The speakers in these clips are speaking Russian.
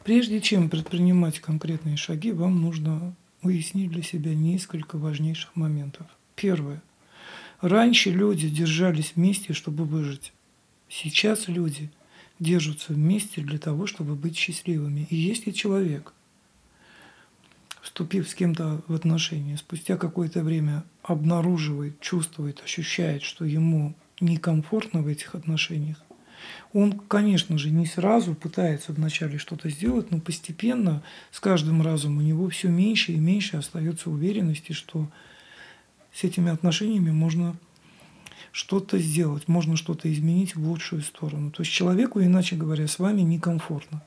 Прежде чем предпринимать конкретные шаги, вам нужно уяснить для себя несколько важнейших моментов. Первое. Раньше люди держались вместе, чтобы выжить. Сейчас люди держатся вместе для того, чтобы быть счастливыми. И если человек, вступив с кем-то в отношения, спустя какое-то время обнаруживает, чувствует, ощущает, что ему некомфортно в этих отношениях, он, конечно же, не сразу пытается вначале что-то сделать, но постепенно, с каждым разом у него все меньше и меньше остается уверенности, что с этими отношениями можно что-то сделать, можно что-то изменить в лучшую сторону. То есть человеку, иначе говоря, с вами некомфортно.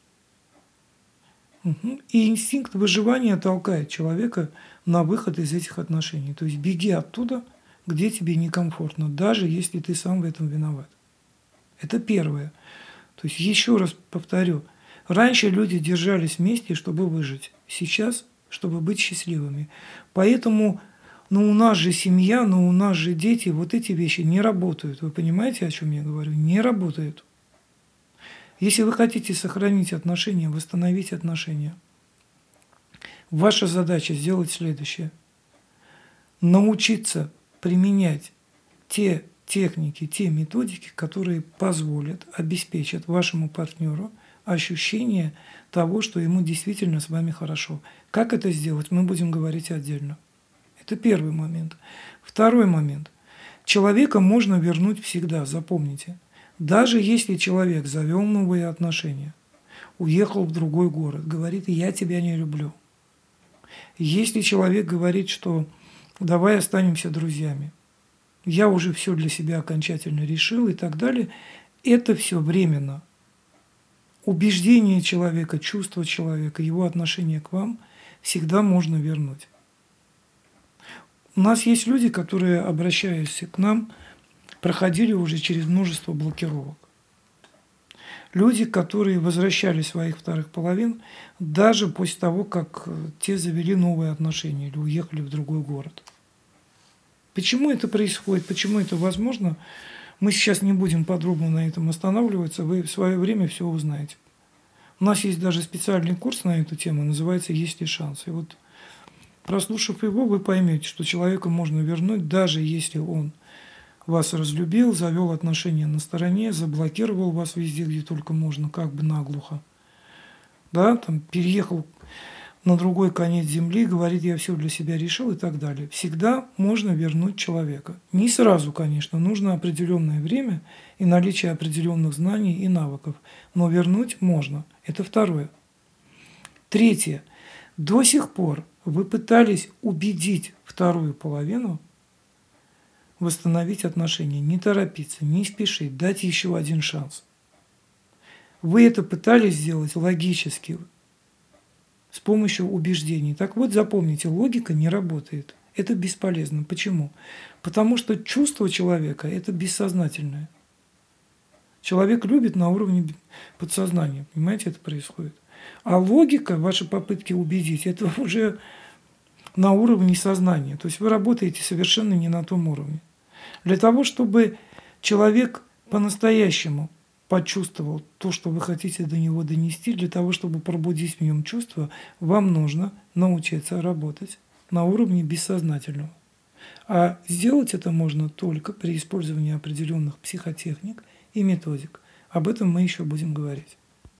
И инстинкт выживания толкает человека на выход из этих отношений. То есть беги оттуда, где тебе некомфортно, даже если ты сам в этом виноват. Это первое. То есть еще раз повторю, раньше люди держались вместе, чтобы выжить, сейчас, чтобы быть счастливыми. Поэтому, у нас же семья, у нас же дети, вот эти вещи не работают. Вы понимаете, о чем я говорю? Не работают. Если вы хотите сохранить отношения, восстановить отношения, ваша задача сделать следующее. Научиться применять те техники, те методики, которые позволят, обеспечат вашему партнеру ощущение того, что ему действительно с вами хорошо. Как это сделать, мы будем говорить отдельно. Это первый момент. Второй момент. Человека можно вернуть всегда, запомните. Даже если человек завел новые отношения, уехал в другой город, говорит: «Я тебя не люблю». Если человек говорит, что «давай останемся друзьями», «я уже все для себя окончательно решил» и так далее, это все временно. Убеждение человека, чувство человека, его отношение к вам всегда можно вернуть. У нас есть люди, которые, обращаясь к нам, проходили уже через множество блокировок. Люди, которые возвращали своих вторых половин даже после того, как те завели новые отношения или уехали в другой город. Почему это происходит, почему это возможно, мы сейчас не будем подробно на этом останавливаться, вы в свое время все узнаете. У нас есть даже специальный курс на эту тему, называется «Есть ли шанс?». И вот, прослушав его, вы поймете, что человека можно вернуть, даже если он вас разлюбил, завел отношения на стороне, заблокировал вас везде, где только можно, как бы наглухо. Да, переехал на другой конец земли, говорит: «Я все для себя решил» и так далее. Всегда можно вернуть человека. Не сразу, конечно, нужно определенное время и наличие определенных знаний и навыков, но вернуть можно. Это второе. Третье. До сих пор вы пытались убедить вторую половину восстановить отношения, не торопиться, не спешить, дать еще один шанс. Вы это пытались сделать логически, с помощью убеждений. Так вот, запомните, логика не работает. Это бесполезно. Почему? Потому что чувство человека – это бессознательное. Человек любит на уровне подсознания. Понимаете, это происходит. А логика, ваши попытки убедить – это уже на уровне сознания. То есть вы работаете совершенно не на том уровне. Для того, чтобы человек по-настоящему почувствовал то, что вы хотите до него донести, для того, чтобы пробудить в нем чувства, вам нужно научиться работать на уровне бессознательного. А сделать это можно только при использовании определенных психотехник и методик. Об этом мы еще будем говорить.